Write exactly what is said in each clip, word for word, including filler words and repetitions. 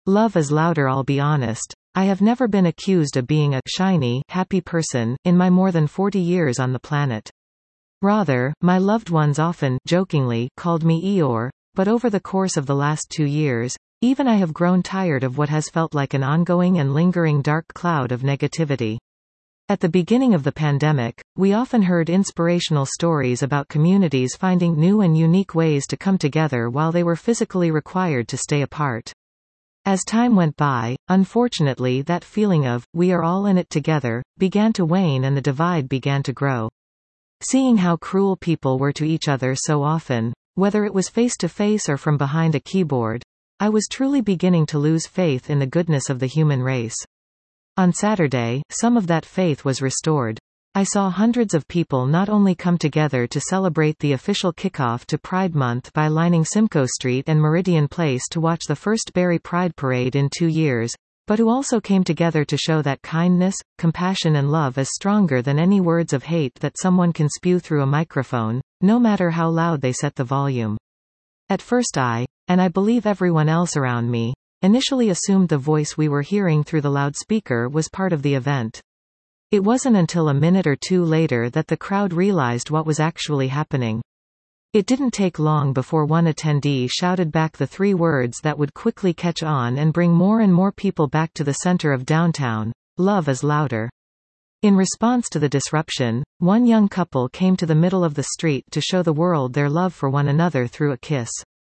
Love is louder. I'll be honest. I have never been accused of being a shiny, happy person, in my more than forty years on the planet. Rather, my loved ones often, jokingly, called me Eeyore, but over the course of the last two years, even I have grown tired of what has felt like an ongoing and lingering dark cloud of negativity. At the beginning of the pandemic, we often heard inspirational stories about communities finding new and unique ways to come together while they were physically required to stay apart. As time went by, unfortunately that feeling of, we are all in it together, began to wane and the divide began to grow. Seeing how cruel people were to each other so often, whether it was face to face or from behind a keyboard, I was truly beginning to lose faith in the goodness of the human race. On Saturday, some of that faith was restored. I saw hundreds of people not only come together to celebrate the official kickoff to Pride Month by lining Simcoe Street and Meridian Place to watch the first Barrie Pride Parade in two years, but who also came together to show that kindness, compassion and love is stronger than any words of hate that someone can spew through a microphone, no matter how loud they set the volume. At first I, and I believe everyone else around me, initially assumed the voice we were hearing through the loudspeaker was part of the event. It wasn't until a minute or two later that the crowd realized what was actually happening. It didn't take long before one attendee shouted back the three words that would quickly catch on and bring more and more people back to the center of downtown: love is louder. In response to the disruption, one young couple came to the middle of the street to show the world their love for one another through a kiss.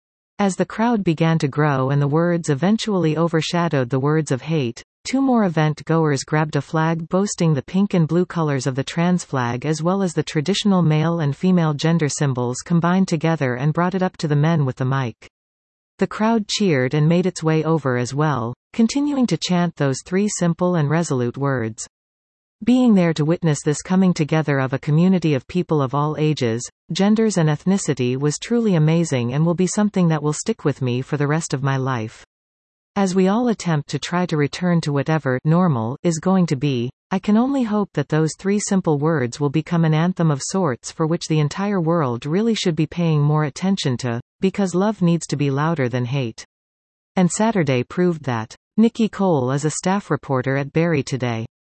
As the crowd began to grow and the words eventually overshadowed the words of hate, two more event-goers grabbed a flag boasting the pink and blue colors of the trans flag as well as the traditional male and female gender symbols combined together and brought it up to the men with the mic. The crowd cheered and made its way over as well, continuing to chant those three simple and resolute words. Being there to witness this coming together of a community of people of all ages, genders and ethnicity was truly amazing and will be something that will stick with me for the rest of my life. As we all attempt to try to return to whatever normal is going to be, I can only hope that those three simple words will become an anthem of sorts for which the entire world really should be paying more attention to, because love needs to be louder than hate. And Saturday proved that. Nikki Cole is a staff reporter at Barrie Today.